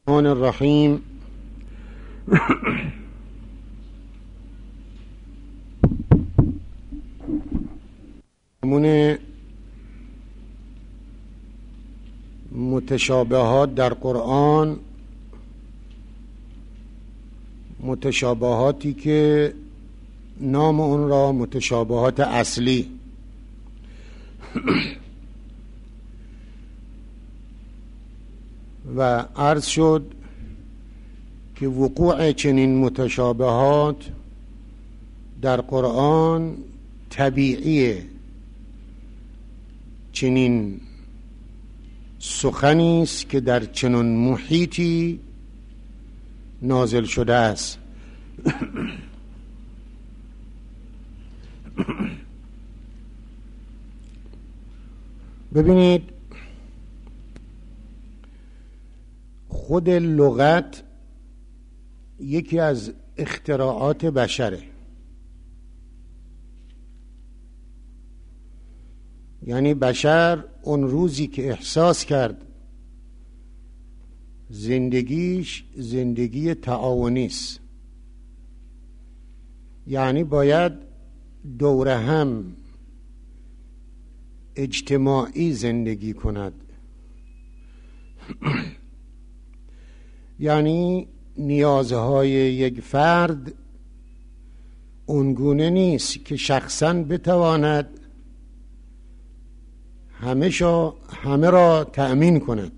الرحمن الرحیم. متشابهات در قرآن، متشابهاتی که نام اون را متشابهات اصلی و عرض شد که وقوع چنین متشابهات در قرآن طبیعیه. چنین سخنی است که در چنین محیطی نازل شده است. ببینید، خود لغت یکی از اختراعات بشره. یعنی بشر اون روزی که احساس کرد زندگیش زندگی تعاونی است، یعنی باید دور هم اجتماعی زندگی کند، یعنی نیازهای یک فرد اونگونه نیست که شخصاً بتواند همه را تأمین کند.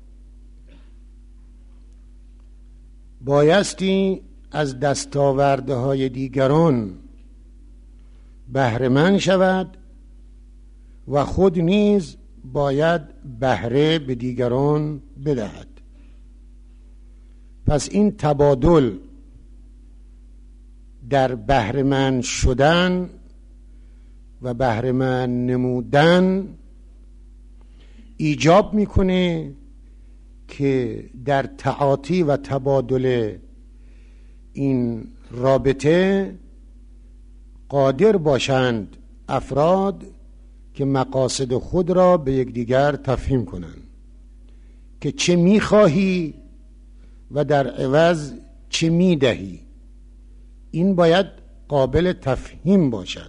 بایستی از دستاوردهای دیگران بهره‌مند شود و خود نیز باید بهره به دیگران بدهد. پس این تبادل در بهره‌مند شدن و بهره‌مند نمودن ایجاب میکنه که در تعاطی و تبادل این رابطه قادر باشند افراد که مقاصد خود را به یکدیگر تفهیم کنند که چه میخواهی و در عوض چه میدهی. این باید قابل تفهیم باشد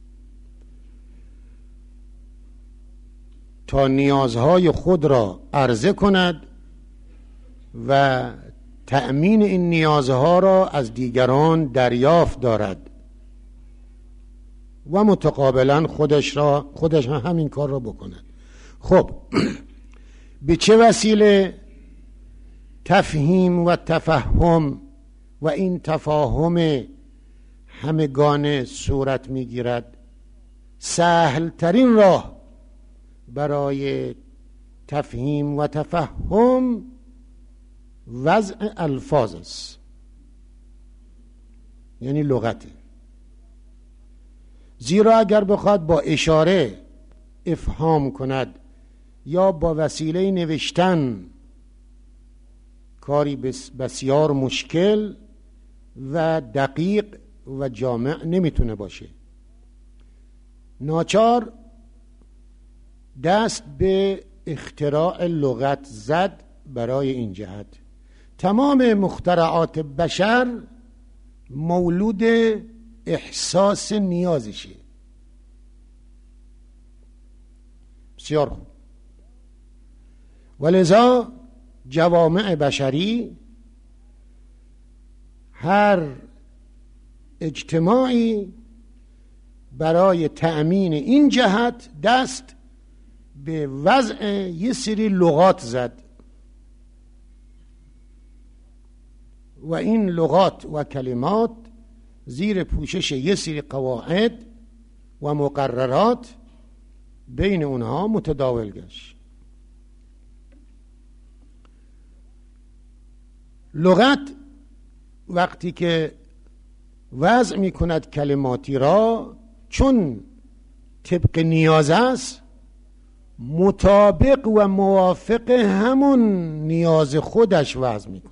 تا نیازهای خود را عرضه کند و تأمین این نیازها را از دیگران دریافت دارد و متقابلا خودش همین کار را بکند. خب به چه وسیله تفهیم و تفهم و این تفاهم همگانه صورت میگیرد؟ سهل ترین راه برای تفهیم و تفهم وضع الفاظ است، یعنی لغت. زیرا اگر بخواد با اشاره افهام کند یا با وسیله نوشتن، کاری بسیار مشکل و دقیق و جامع نمیتونه باشه. ناچار دست به اختراع لغت زد. برای این جهت تمام مخترعات بشر مولود احساس نیازشه. بسیار خوب. ولذا جوامع بشری، هر اجتماعی برای تأمین این جهت دست به وضع یه سری لغات زد و این لغات و کلمات زیر پوشش یه سری قواعد و مقررات بین اونها متداول گشت. لغت وقتی که وضع می کند کلماتی را، چون طبق نیاز است، مطابق و موافق همون نیاز خودش وضع می کند.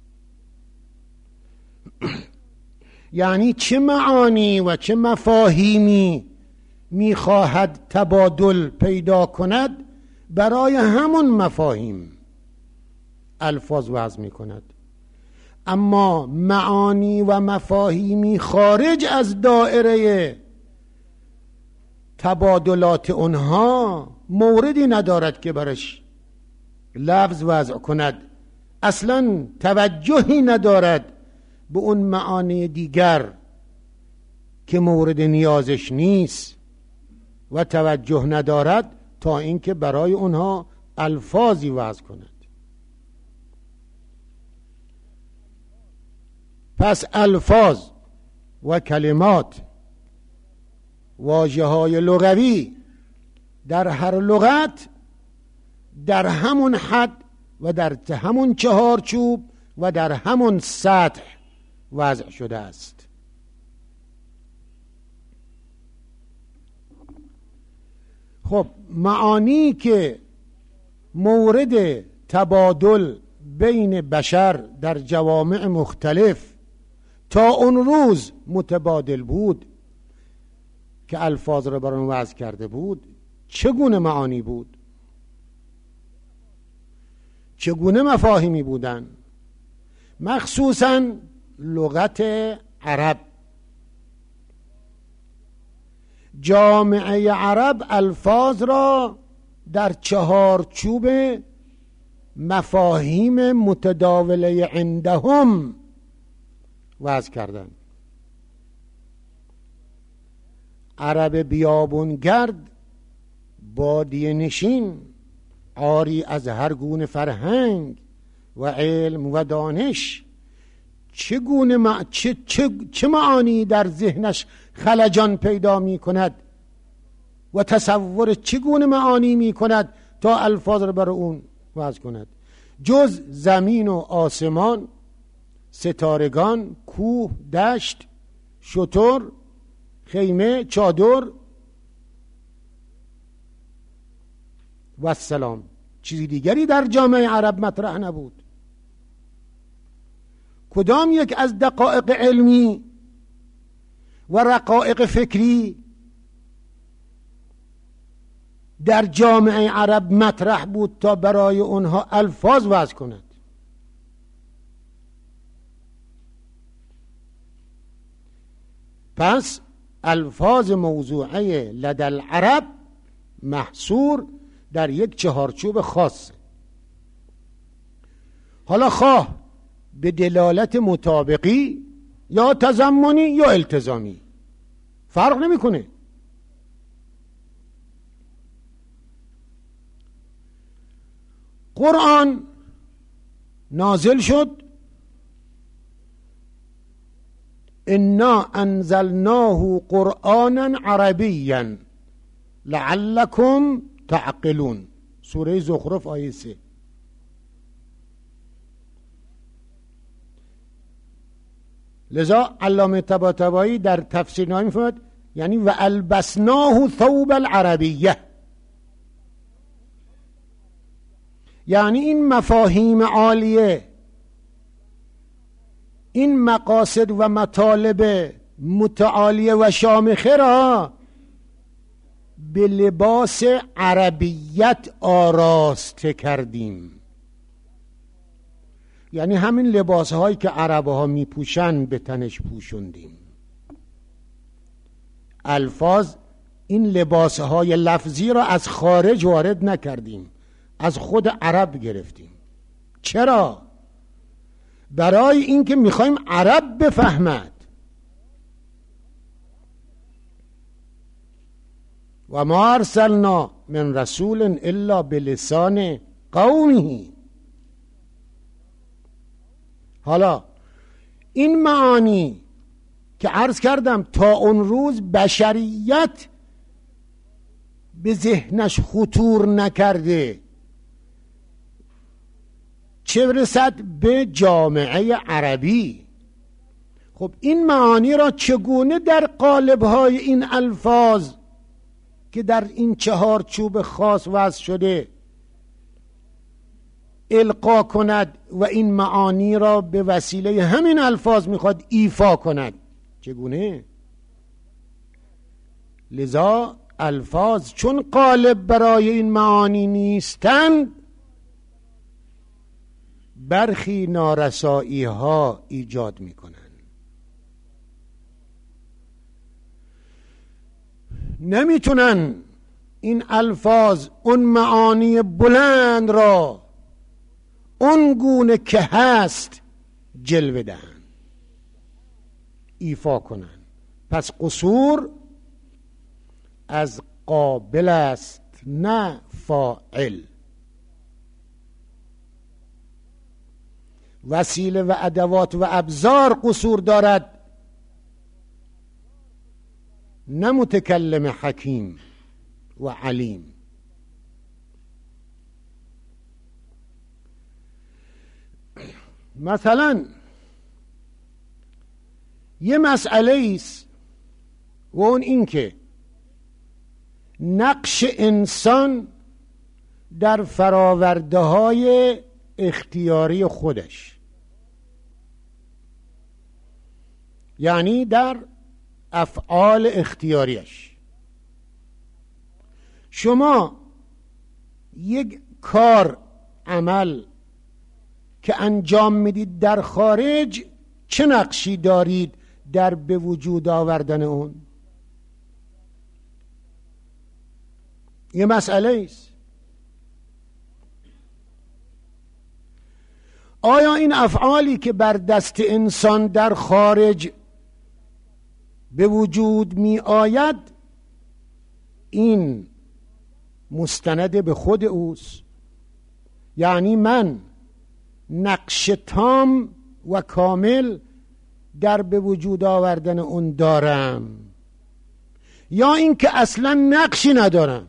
یعنی چه معانی و چه مفاهیمی میخواهد تبادل پیدا کند، برای همون مفاهیم الفاظ وضع می کند، اما معانی و مفاهیمی خارج از دائره تبادلات اونها موردی ندارد که برش لفظ وضع کند، اصلا توجهی ندارد به اون معانی دیگر که مورد نیازش نیست و توجه ندارد تا اینکه برای اونها الفاظی وضع کند. پس الفاظ و کلمات، واژه‌های لغوی در هر لغت در همون حد و در همون چهارچوب و در همون سطح وضع شده است. خب معانی که مورد تبادل بین بشر در جوامع مختلف تا اون روز متبادل بود که الفاظ را بر آن وضع کرده بود، چگونه معانی بود؟ چگونه مفاهیمی بودن؟ مخصوصاً لغت عرب. جامعه عرب الفاظ را در چهارچوب مفاهیم متداوله عندهم وضع کردن. عرب بیابونگرد، بادیه نشین، عاری از هر گونه فرهنگ و علم و دانش، چه معانی در ذهنش خلجان پیدا می کند و تصور چگونه معانی می کند تا الفاظ را بر اون وضع کند، جز زمین و آسمان، ستارگان، کوه، دشت، شتر، خیمه، چادر و السلام. چیزی دیگری در جامعه عرب مطرح نبود. کدام یک از دقایق علمی و رقایق فکری در جامعه عرب مطرح بود تا برای اونها الفاظ وضع کند؟ پس الفاظ موضوعه لدى العرب محصور در یک چهارچوب خاص. حالا خواه به دلالت مطابقی یا تضمنی یا التزامی، فرق نمیکنه. قرآن نازل شد، انا انزلناه قرآنا عربیا لعلكم تعقلون، سوره زخرف آیه 3. لذا علامه طباطبایی در تفسیر نامه می‌فرماید یعنی و البسناه ثوب العربیه، یعنی این مفاهیم عالیه، این مقاصد و مطالب متعالیه و شامخه را به لباس عربیت آراسته کردیم. یعنی همین لباس هایی که عرب ها می پوشن به تنش پوشوندیم. الفاظ، این لباس های لفظی را از خارج وارد نکردیم، از خود عرب گرفتیم. چرا؟ برای اینکه میخوایم عرب بفهمد. و ما ارسلنا من رسول الا بلسان قومه. حالا این معانی که عرض کردم تا اون روز بشریت به ذهنش خطور نکرده، چه رسد به جامعه عربی. خب این معانی را چگونه در قالب‌های این الفاظ که در این چهارچوب خاص وضع شده القا کند و این معانی را به وسیله همین الفاظ میخواد ایفا کند؟ چگونه؟ لذا الفاظ چون قالب برای این معانی نیستند، برخی نارسایی ها ایجاد میکنن. نمیتونن این الفاظ اون معانی بلند را اون گونه که هست جلوه دهن، ایفا کنن. پس قصور از قابل است نه فاعل. وسیله و ادوات و ابزار قصور دارد، نه متکلم حکیم و علیم. مثلا یه مسئله است و اون این که نقش انسان در فراورده های اختیاری خودش، یعنی در افعال اختیاریش. شما یک کار عمل که انجام میدید در خارج چه نقشی دارید در به وجود آوردن اون؟ یه مسئله است. آیا این افعالی که بر دست انسان در خارج به وجود می آید این مستند به خود اوست؟ یعنی من نقش تام و کامل در به وجود آوردن اون دارم، یا اینکه اصلا نقشی ندارم؟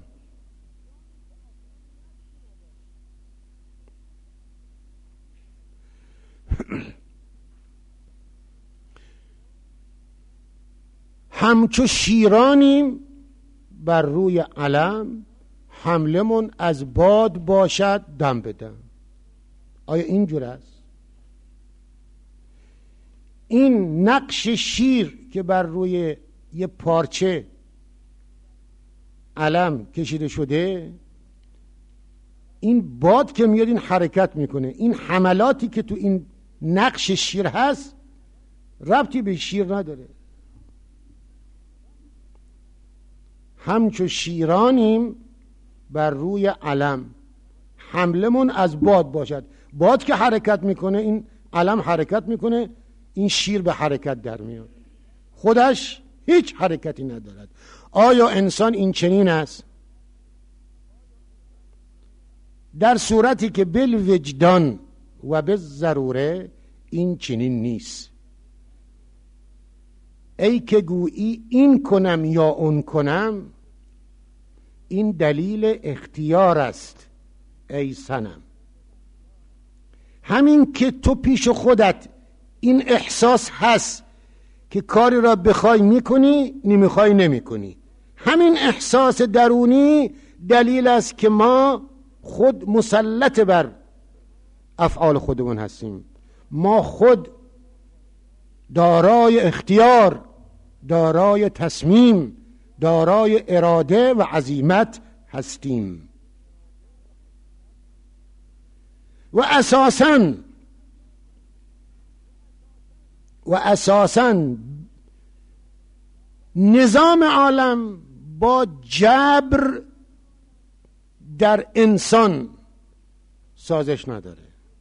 همچو شیرانیم بر روی علم، حملمون از باد باشد دم بدم. آیا اینجور است؟ این نقش شیر که بر روی یه پارچه علم کشیده شده، این باد که میاد این حرکت میکنه. این حملاتی که تو این نقش شیر هست ربطی به شیر نداره. همچو شیرانیم بر روی علم، حملمون از باد باشد. باد که حرکت میکنه این علم حرکت میکنه، این شیر به حرکت در میاد، خودش هیچ حرکتی ندارد. آیا انسان این چنین است؟ در صورتی که بالوجدان و بالضروره این چنین نیست. ای که گویی این کنم یا اون کنم، این دلیل اختیار است ای صنم. همین که تو پیش خودت این احساس هست که کاری را بخوای میکنی، نمیخوای نمیکنی، همین احساس درونی دلیل است که ما خود مسلط بر افعال خودمون هستیم. ما خود دارای اختیار، دارای تصمیم، دارای اراده و عزیمت هستیم. و اساساً نظام عالم با جبر در انسان سازش نداره.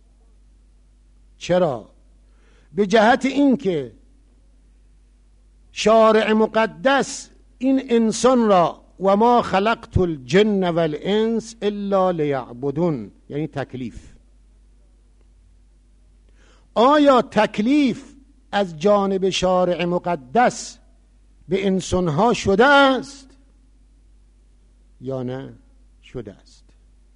چرا؟ به جهت اینکه شارع مقدس این انسان را و ما خلقت الجن والانس الا لیعبدون، یعنی تکلیف. آیا تکلیف از جانب شارع مقدس به انسانها شده است یا نه شده است؟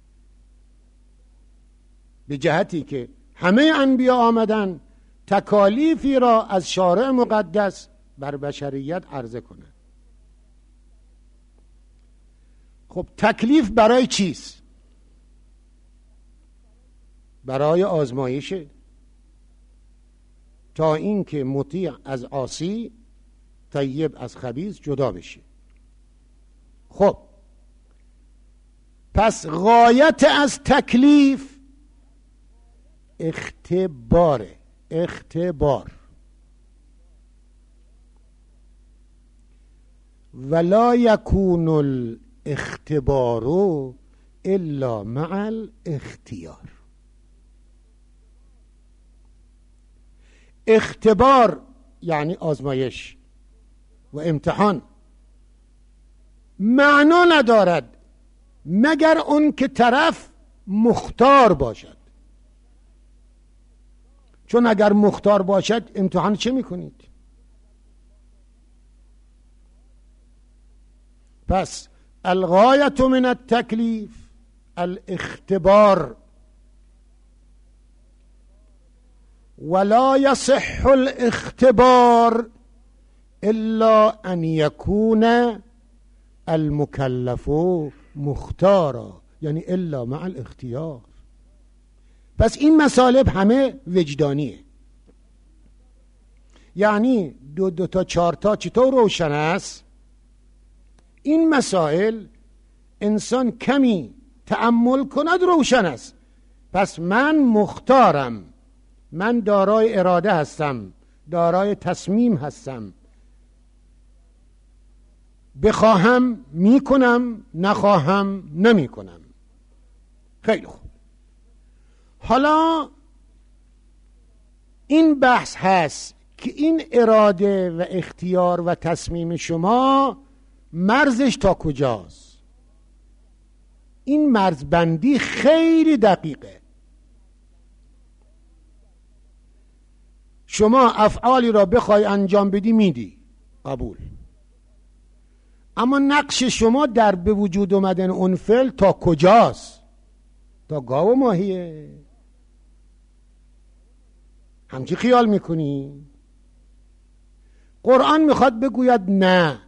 به جهتی که همه انبیا آمدن تکالیفی را از شارع مقدس بر بشریت عرضه کنند. خب تکلیف برای چیست؟ برای آزمایشه، تا اینکه مطیع از عاصی، طیب از خبیث جدا بشه. خب پس غایت از تکلیف اختبار. ولا یکون الاختبار الا مع الاختیار. اختبار یعنی آزمایش و امتحان معنا ندارد مگر اون که طرف مختار باشد. چون اگر مختار باشد امتحان چه میکنید؟ پس الغایة من التکلیف الاختبار ولا يصح الاختبار الا ان يكون المكلف مختارا، یعنی الا مع الاختیار. پس این مطالب همه وجدانیه. یعنی دو تا چهار تا چطور روشن است؟ این مسائل انسان کمی تأمل کند روشن است. پس من مختارم، من دارای اراده هستم، دارای تصمیم هستم، بخواهم میکنم، نخواهم نمیکنم. خیلی خوب. حالا این بحث هست که این اراده و اختیار و تصمیم شما مرزش تا کجاست؟ این مرزبندی خیلی دقیقه. شما افعالی را بخوای انجام بدی میدی، قبول. اما نقش شما در به وجود اومدن اون فعل تا کجاست؟ تا گاو و ماهیه؟ همچی خیال میکنی؟ قرآن میخواد بگوید نه،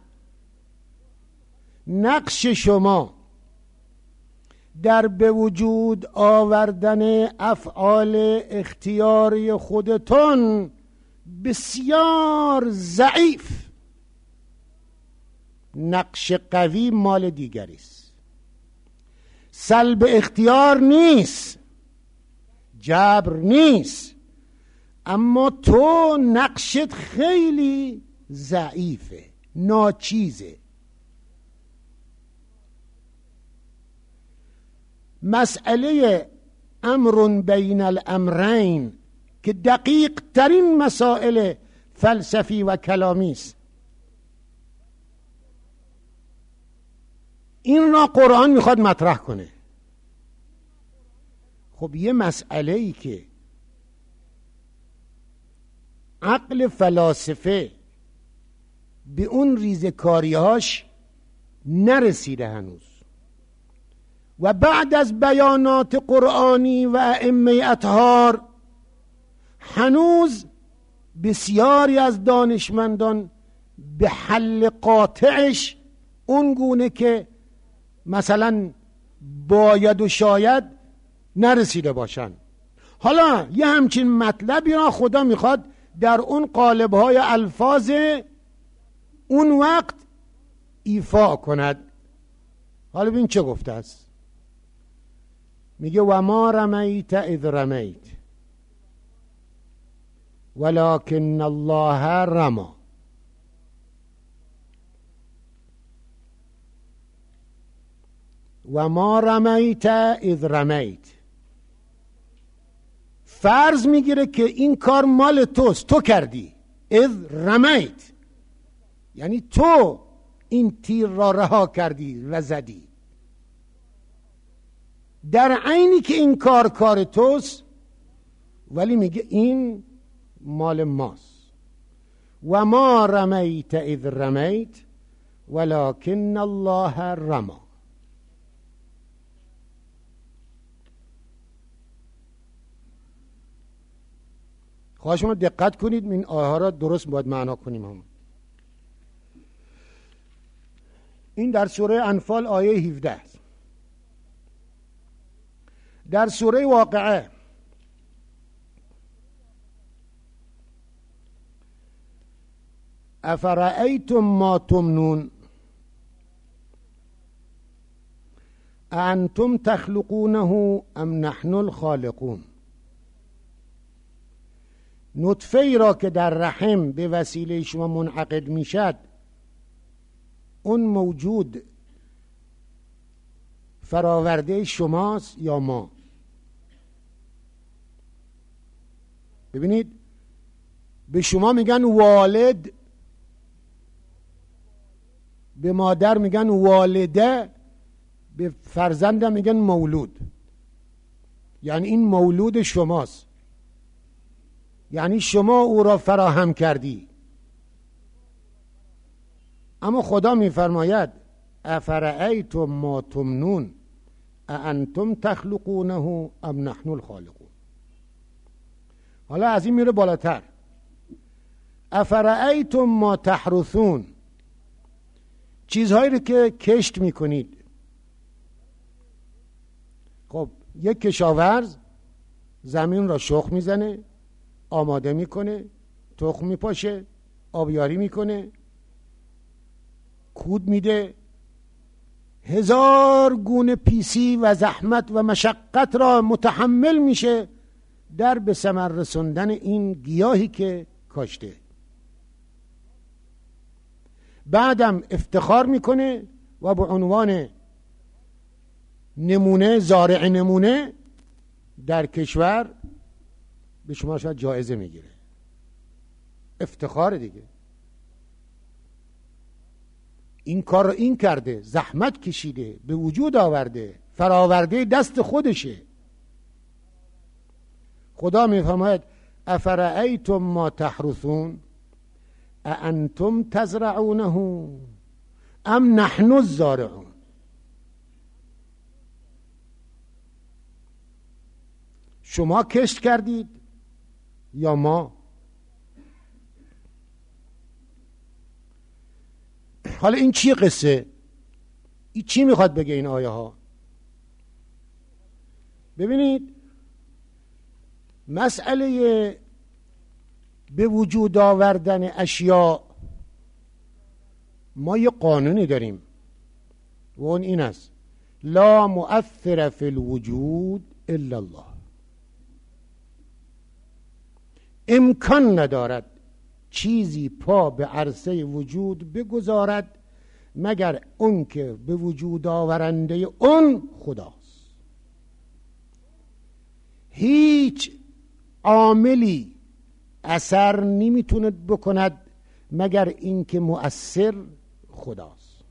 نقش شما در به وجود آوردن افعال اختیاری خودتون بسیار ضعیف. نقش قوی مال دیگری است. سلب اختیار نیست، جبر نیست، اما تو نقشت خیلی ضعیفه، ناچیزه. مسئله امر بین الامرین که دقیق ترین مسائل فلسفی و کلامی است، این را قرآن میخواد مطرح کنه. خب یه مسئله ای که عقل فلاسفه به اون ریزکاریهاش نرسیده هنوز و بعد از بیانات قرآنی و ائمه اطهار هنوز بسیاری از دانشمندان به حل قاطعش اون گونه که مثلا باید و شاید نرسیده باشن. حالا یه همچین مطلبی را خدا میخواد در اون قالب‌های الفاظ اون وقت ایفا کند. حالا ببین چه گفته است. میگه و ما رمیت اذ رمیت ولکن الله رما. و ما رمیت اذ رمیت، فرض میگیره که این کار مال توست، تو کردی. اذ رمیت یعنی تو این تیر را رها کردی و زدی، در عینی که این کار توست، ولی میگه این مال ماست. و ما رمیت اذ رمیت ولکن الله رما. خواهش شما دقت کنید، این آیه ها را درست باید معنا کنیم. هم این در سوره انفال آیه 17 است. در سوره واقعه افرأیتم ما تمنون انتم تخلقونه ام نحن الخالقون. نطفه ای را که در رحم به وسیله شما منعقد میشد، اون موجود فراورده شماست یا ما؟ ببینید، به شما میگن والد، به مادر میگن والده، به فرزندم میگن مولود. یعنی این مولود شماست، یعنی شما او را فراهم کردی. اما خدا میفرماید افرأیتم ما تمنون اانتم تخلقونه ام نحن الخالقون. حالا از این میره بالاتر، افرأیتم ما تحرثون، چیزهایی رو که کشت میکنید. خب یک کشاورز زمین را شخم میزنه، آماده میکنه، تخم میپاشه، آبیاری میکنه، کود میده، هزار گونه پیسی و زحمت و مشقت را متحمل میشه در به ثمر رسوندن این گیاهی که کاشته. بعدم افتخار میکنه و به عنوان نمونه، زارع نمونه در کشور به شما شاید جایزه میگیره. افتخار دیگه. این کار رو این کرده، زحمت کشیده، به وجود آورده، فراورده دست خودشه. خدا میفرماید افرأیتم ما تحرثون اانتم تزرعونه ام نحن الزارعون. شما کشت کردید یا ما؟ حالا این چی قصه؟ این چی میخواد بگه این آیه ها؟ ببینید، مسئله به وجود آوردن اشیاء، ما یه قانونی داریم و اون این است: لا مؤثر فی الوجود الا الله. امکان ندارد چیزی پا به عرصه وجود بگذارد مگر اون که به وجود آورنده اون خداست. هیچ عاملی اثر نمیتونه بکند مگر این که مؤثر خداست.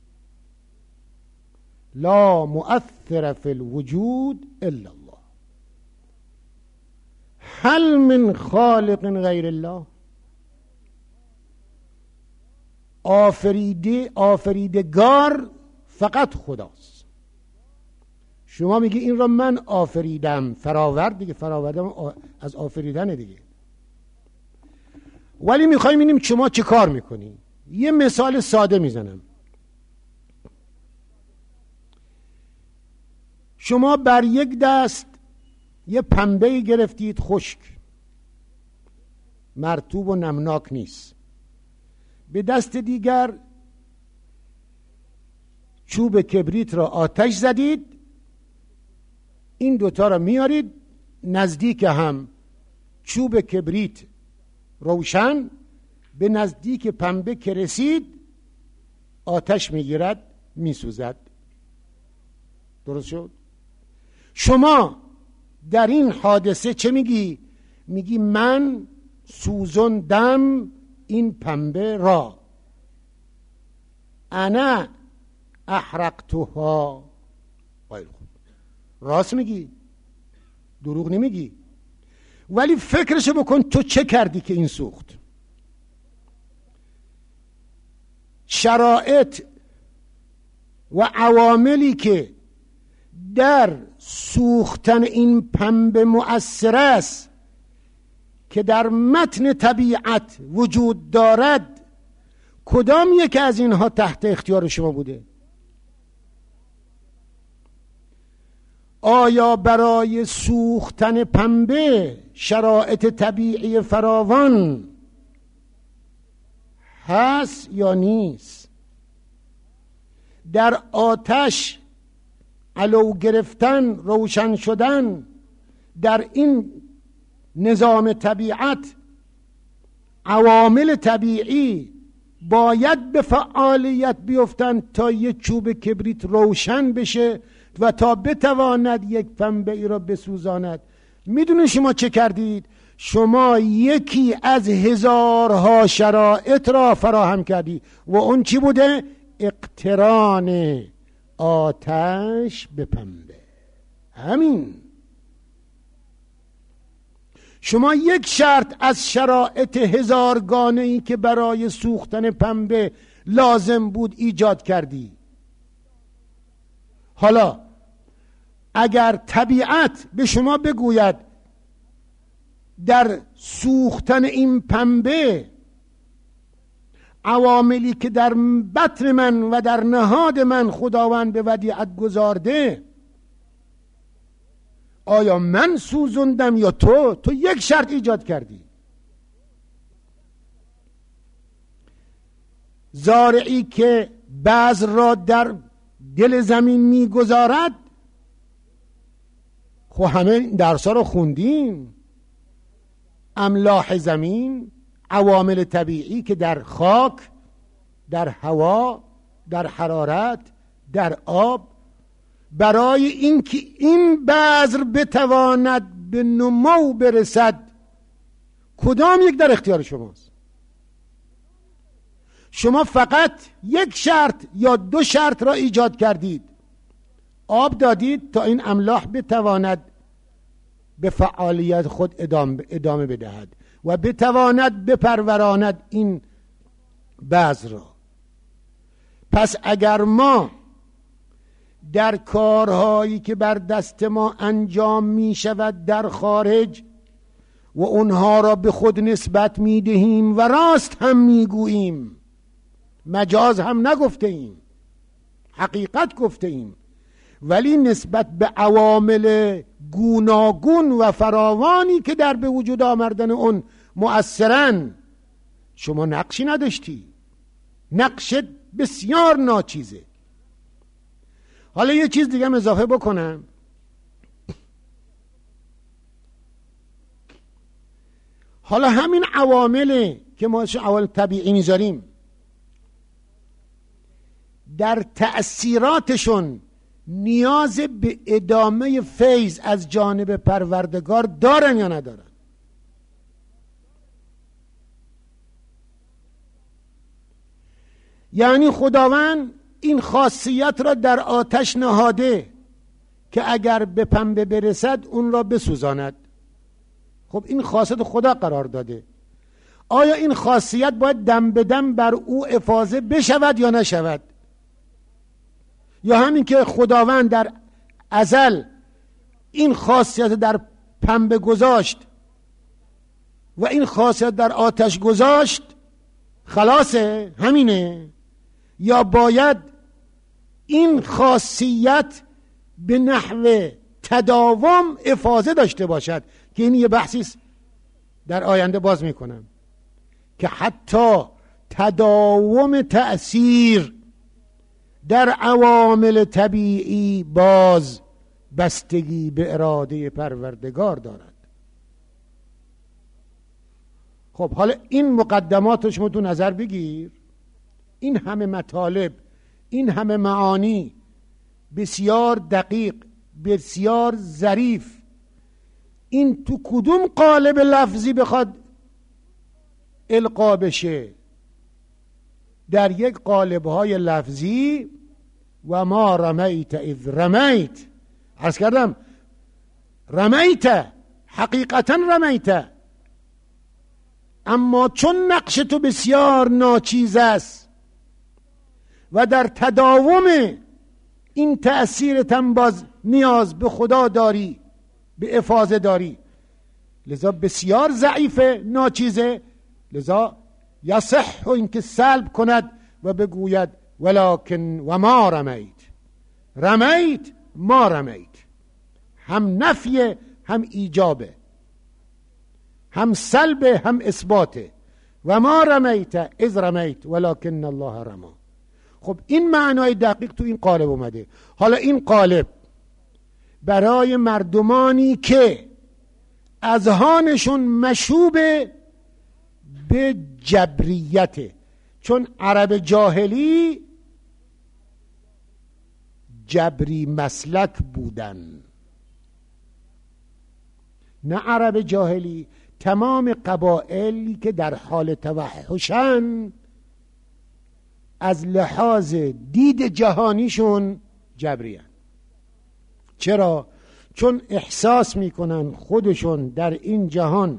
لا مؤثر فی الوجود الا الله. هل من خالق غیر الله؟ آفریدگار فقط خداست. شما میگی این را من آفریدم، فراورد دیگه، فراوردم از آفریدن دیگه. ولی میخوایم ببینیم شما چه کار میکنی. یه مثال ساده میزنم. شما بر یک دست یه پنبه گرفتید خشک، مرطوب و نمناک نیست. به دست دیگر چوب کبریت را آتش زدید. این دوتا را میارید نزدیک هم، چوب کبریت روشن، به نزدیک پنبه که رسید آتش میگیرد، میسوزد. درست شد؟ شما در این حادثه چه میگی؟ میگی من سوزندم این پنبه را، انا احرقتها. راست میگی، دروغ نمیگی. ولی فکرشو بکن تو چه کردی که این سوخت. شرایط و عواملی که در سوختن این پنبه مؤثر است که در متن طبیعت وجود دارد، کدام یک از اینها تحت اختیار شما بوده؟ آیا برای سوختن پنبه شرایط طبیعی فراوان هست یا نیست؟ در آتش علو گرفتن، روشن شدن، در این نظام طبیعت، عوامل طبیعی باید به فعالیت بیفتن تا یک چوب کبریت روشن بشه و تا بتواند یک پنبه ای را بسوزاند. میدونید شما چه کردید؟ شما یکی از هزارها شرایط را فراهم کردی و اون چی بوده؟ اقتران آتش به پنبه. همین. شما یک شرط از شرایط هزارگانه‌ای که برای سوختن پنبه لازم بود ایجاد کردی. حالا اگر طبیعت به شما بگوید در سوختن این پنبه عواملی که در بطن من و در نهاد من خداوند به ودیعت گذارده، آیا من سوزوندم یا تو یک شرط ایجاد کردی. زارعی که بذر را در دل زمین میگذارد، خب همه درسا رو خوندیم، املاح زمین، عوامل طبیعی که در خاک، در هوا، در حرارت، در آب، برای اینکه این بذر بتواند به نمو برسد، کدام یک در اختیار شماست؟ شما فقط یک شرط یا دو شرط را ایجاد کردید. آب دادید تا این املاح بتواند به فعالیت خود ادامه بدهد و بتواند بپروراند این بذر را. پس اگر ما در کارهایی که بر دست ما انجام می شود در خارج و اونها را به خود نسبت می دهیم و راست هم می گوییم، مجاز هم نگفته ایم، حقیقت گفته ایم، ولی نسبت به عوامل گوناگون و فراوانی که در به وجود آمدن اون مؤثرن شما نقشی نداشتی. نقشت بسیار ناچیزه. حالا یه چیز دیگه اضافه بکنم. حالا همین عوامل که ما عوامل طبیعی میذاریم، در تأثیراتشون نیاز به ادامه فیض از جانب پروردگار دارن یا ندارن؟ یعنی خداوند این خاصیت را در آتش نهاده که اگر به پنبه برسد اون را بسوزاند. خب این خاصیت خدا قرار داده. آیا این خاصیت باید دم به دم بر او افاضه بشود یا نشود؟ یا همین که خداوند در ازل این خاصیت در پنبه گذاشت و این خاصیت در آتش گذاشت خلاصه همینه؟ یا باید این خاصیت به نحو تداوم افاضه داشته باشد؟ که این یه بحثی در آینده باز میکنم که حتی تداوم تأثیر در عوامل طبیعی باز بستگی به اراده پروردگار دارد. خب حالا این مقدمات رو شما تو نظر بگیر. این همه مطالب، این همه معانی بسیار دقیق، بسیار ظریف، این تو کدوم قالب لفظی بخواد القا بشه؟ در یک قالب‌های لفظی و ما رمیت اذ رمیت. عرض کردم رمیت، حقیقتا رمیت، اما چون نقش تو بسیار ناچیز است و در تداوم این تأثیرت هم باز نیاز به خدا داری، به افاضه داری، لذا بسیار ضعیفه، ناچیزه، لذا یصح اینکه سلب کند و بگوید ولکن و ما رمیت، رمیت ما رمیت، هم نفیه هم ایجابه، هم سلبه هم اثباته. و ما رمیت اذ رمیت ولکن الله رما. خب این معنای دقیق تو این قالب اومده. حالا این قالب برای مردمانی که اذهانشون مشوب به جبریته، چون عرب جاهلی جبری مسلک بودن. نه عرب جاهلی، تمام قبائلی که در حال توحشن از لحاظ دید جهانیشون جبریان. چرا؟ چون احساس میکنن خودشون در این جهان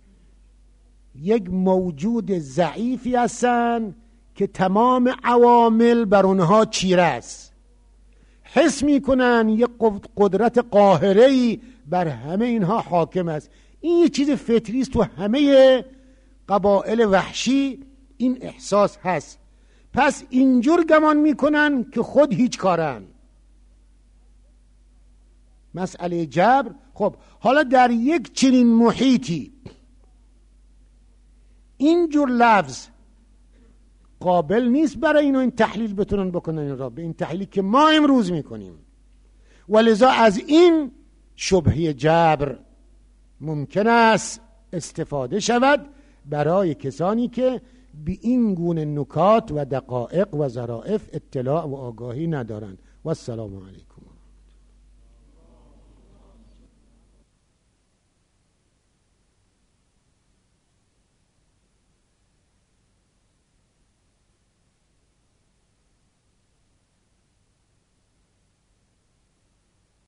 یک موجود ضعیفی هستن که تمام عوامل بر اونها چیره است. حس میکنن یک قدرت قاهره‌ای بر همه اینها حاکم است. این یه چیز فطری است، تو همه قبایل وحشی این احساس هست. پس اینجور گمان میکنن که خود هیچ کارن. مسئله جبر. خب حالا در یک چنین محیطی اینجور لفظ قابل نیست برای اینو این تحلیل بتونن بکنن این را به این تحلیلی که ما امروز میکنیم، ولذا از این شبهه جبر ممکن است استفاده شود برای کسانی که به این گونه نکات و دقایق و ظرافت اطلاع و آگاهی ندارند. و السلام علیکم.